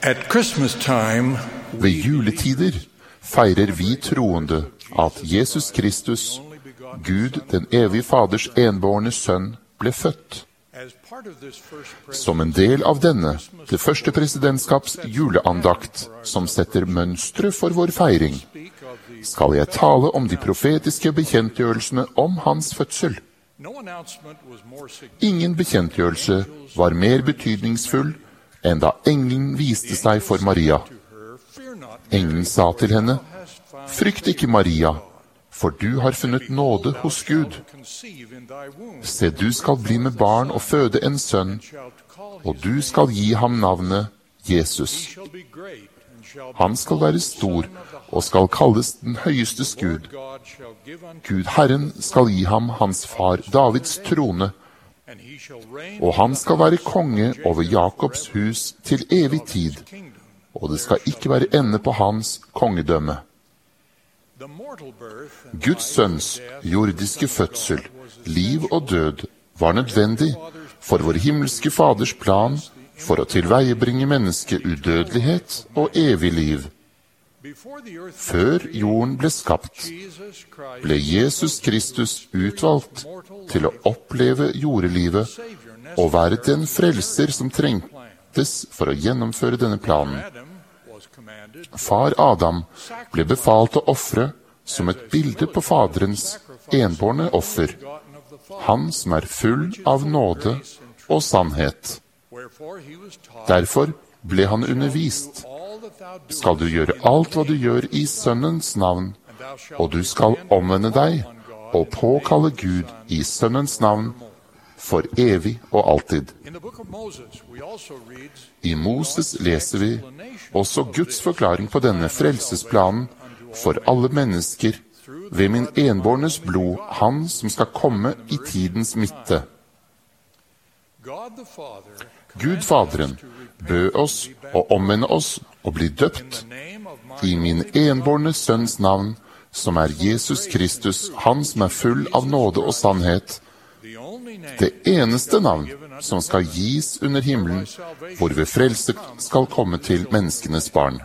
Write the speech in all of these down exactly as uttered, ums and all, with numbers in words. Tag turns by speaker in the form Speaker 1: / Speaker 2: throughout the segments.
Speaker 1: At Christmas time,
Speaker 2: Ved juletider feirer vi troende at Jesus Kristus, Gud, den evige Faders enbårne sønn, ble født. Som en del av denne, det første presidentskaps juleandakt, som setter mønstre for vår feiring, skal jeg tale om de profetiske bekjentgjørelsene om hans fødsel. Ingen bekjentgjørelse var mer betydningsfull enn da engelen viste seg for Maria. Engelen sa til henne, «Frykt ikke, Maria, for du har funnet nåde hos Gud. Se, du skal bli med barn og føde en sønn, og du skal gi ham navnet Jesus. Han skal være stor og skal kalles den høyestes Gud. Gud Herren skal gi ham hans far Davids trone, og han skal være konge over Jakobs hus til evig tid, og det skal ikke være ende på hans kongedømme. Guds sønns jordiske fødsel, liv og død var nødvendig for vår himmelske Faders plan for å tilveiebringe mennesket udødelighet og evig liv. Før jorden ble skapt, ble Jesus Kristus utvalgt til å oppleve jordelivet og være den frelser som trengtes for å gjennomføre denne planen. Far Adam ble befalt å offre som et bilde på Faderens enbårne offer, han som er full av nåde og sannhet. Derfor ble han undervist. Skal du gjøre alt hva du gjør i Sønnens navn, og du skal omvende deg og påkalle Gud i Sønnens navn for evig og alltid. I Moses leser vi også Guds forklaring på denne frelsesplanen for alle mennesker ved min enbårnes blod, han som skal komme i tidens midte. Gud Faderen bød oss å omvende oss og bli døpt i min enbårne sønns navn, som er Jesus Kristus, han som er full av nåde og sannhet, det eneste navn som skal gis under himmelen, hvorved frelse skal komme til menneskenes barn.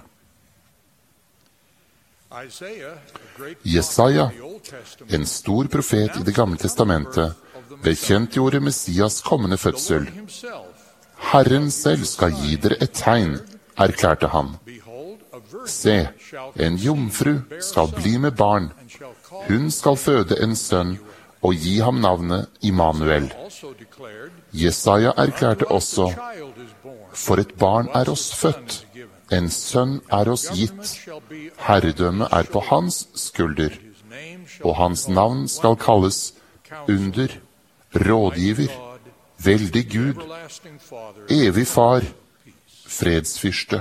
Speaker 2: Jesaja, en stor profet i Det gamle testamentet, bekjentgjorde Messias kommende fødsel. Herren selv skal gi dere et tegn, erklærte han. Se, en jomfru skal bli med barn. Hun skal føde en sønn og gi ham navnet Immanuel. Jesaja erklærte også, for et barn er oss født, en sønn er oss gitt, herredømme er på hans skulder, og hans navn skal kalles under, rådgiver, veldig Gud, evig far, fredsfyrste.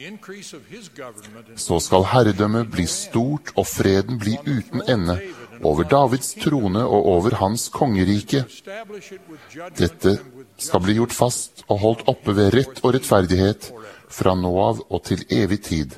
Speaker 2: Så skal herredømmet bli stort og freden bli uten ende over Davids trone og over hans kongerike. Dette skal bli gjort fast og holdt oppe ved rett og rettferdighet fra nå av og til evig tid.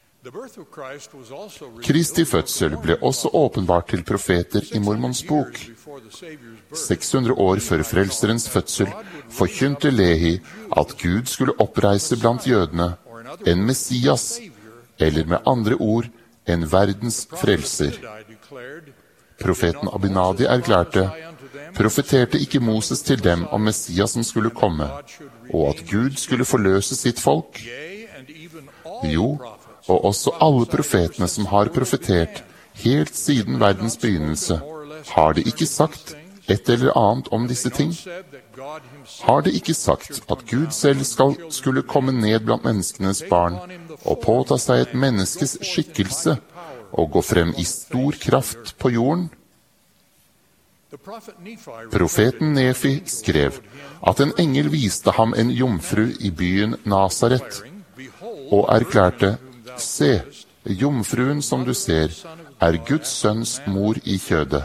Speaker 2: Kristi fødsel ble også åpenbart til profeter i Mormons bok. seks hundre år før frelserens fødsel forkynte Lehi at Gud skulle oppreise blant jødene en Messias, eller med andre ord, en verdens frelser. Profeten Abinadi erklærte, profeterte ikke Moses til dem om Messias som skulle komme, og at Gud skulle forløse sitt folk? Jo, og også alle profetene som har profetert, helt siden verdens begynnelse, har de ikke sagt et eller annet om disse ting? Har de ikke sagt at Gud selv skal, skulle komme ned blant menneskenes barn og påta seg et menneskes skikkelse og gå frem i stor kraft på jorden? Profeten Nefi skrev at en engel viste ham en jomfru i byen Nazaret og erklærte, se, jomfruen som du ser, er Guds sønns mor i kjødet.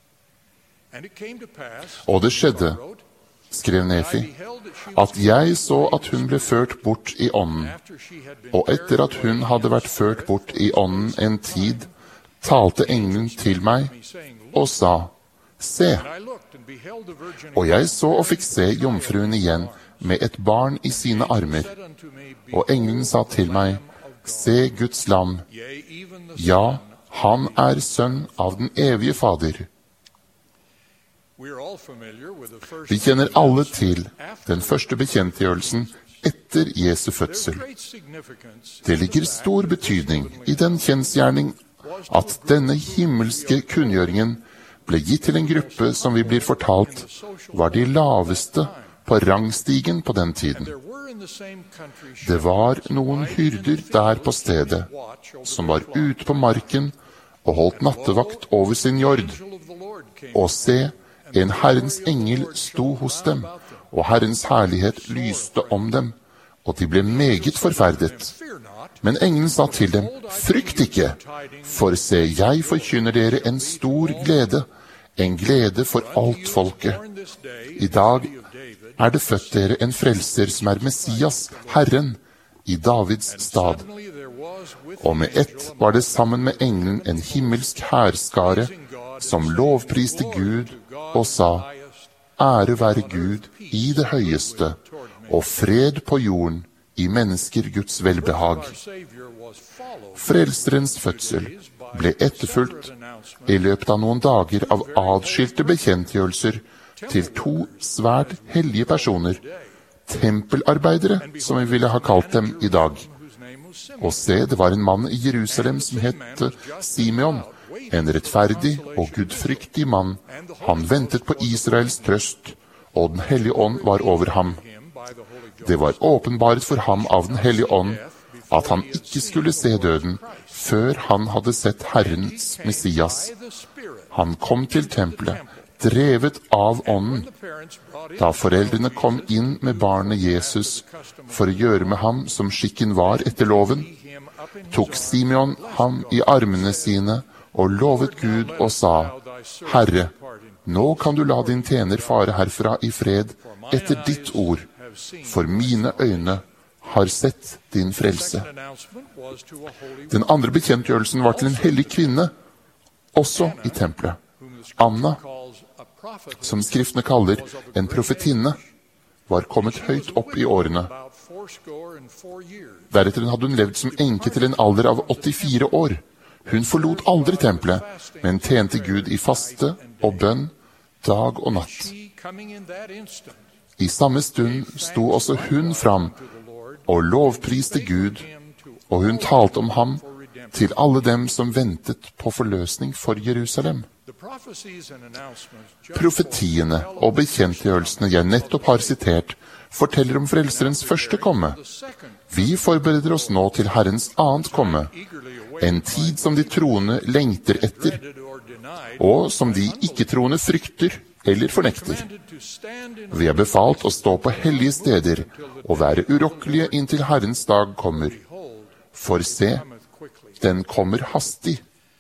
Speaker 2: Og det skjedde, skrev Nefi, at jeg så at hun ble ført bort i ånden, og etter at hun hadde vært ført bort i ånden en tid, talte engelen til meg og sa, se, og jeg så og fikk se jomfruen igjen med et barn i sine armer. Og engelen sa til meg, se Guds lam, ja, han er sønn av den evige Fader. Vi kjenner alle til den første bekjentgjørelsen etter Jesu fødsel. Det ligger stor betydning i den kjensgjerning at denne himmelske kunngjøringen ble gitt til en gruppe som vi blir fortalt var de laveste på rangstigen på den tiden. Det var noen hyrder der på stedet, som var ute på marken og holdt nattevakt over sin jord. Og se, en Herrens engel sto hos dem, og Herrens herlighet lyste om dem, og de ble meget forferdet. Men engelen sa til dem, frykt ikke, for se, jeg forkynner dere en stor glede, en glede for alt folket. I dag er det født dere en frelser som er Messias, Herren, i Davids stad. Og med ett var det sammen med engelen en himmelsk hærskare, som lovpriste Gud og sa, ære være Gud i det høyeste, og fred på jorden i mennesker Guds velbehag. Frelserens fødsel ble etterfulgt i løpet av noen dager av adskilte bekjentgjørelser til to svært hellige personer, tempelarbeidere, som vi ville ha kalt dem i dag. Og se, det var en mann i Jerusalem som het Simeon, en rettferdig og gudfryktig mann. Han ventet på Israels trøst, og Den hellige ånd var over ham. Det var åpenbart for ham av Den hellige ånd at han ikke skulle se døden før han hadde sett Herrens Messias. Han kom til tempelet, drevet av ånden. Da foreldrene kom inn med barnet Jesus for å gjøre med ham som skikken var etter loven, tok Simeon ham i armene sine og lovet Gud og sa, Herre, nå kan du la din tjener fare herfra i fred etter ditt ord, for mine øyne har sett din frelse. Den andre bekjentgjørelsen var til en hellig kvinne, også i tempelet. Anna, som skriftene kaller en profetinne, var kommet høyt opp i årene. Deretter hadde hun levd som enke til en alder av åttifire år. Hun forlot aldri tempelet, men tjente Gud i faste og bønn, dag og natt. I samme stund sto også hun fram og lovpriste Gud, og hun talte om ham til alle dem som ventet på forløsning for Jerusalem. Profetiene og bekjentgjørelsene jeg nettopp har sitert, forteller om frelserens første komme. Vi forbereder oss nå til Herrens annet komme, en tid som de troende lengter etter, og som de ikke-troende frykter eller fornekter. Vi er befalt å stå på hellige steder og være urokkelige inntil Herrens dag kommer. For se, den kommer hastig,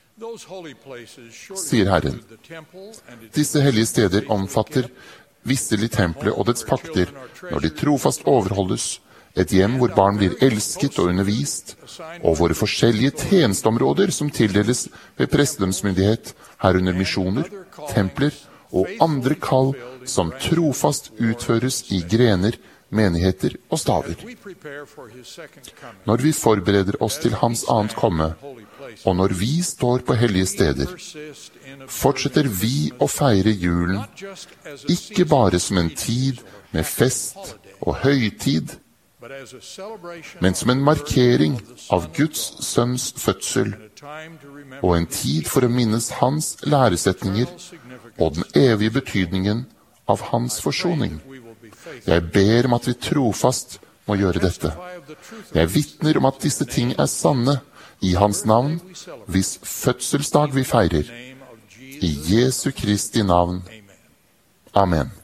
Speaker 2: sier Herren. Disse hellige steder omfatter visselig tempelet og dets pakter, når de trofast overholdes, et hjem hvor barn blir elsket og undervist, og våre forskjellige tjenesteområder som tildeles ved prestedømsmyndighet, herunder misjoner, templer og andre kall som trofast utføres i grener, menigheter og stader. Når vi forbereder oss til hans annet komme, og når vi står på hellige steder, fortsetter vi å feire julen, ikke bare som en tid med fest og høytid, men som en markering av Guds sønns fødsel, og en tid for å minnes hans læresetninger og den evige betydningen av hans forsoning. Jeg ber om at vi trofast må gjøre dette. Jeg vitner om at disse ting er sanne i hans navn, hvis fødselsdag vi feirer. I Jesu Kristi navn. Amen.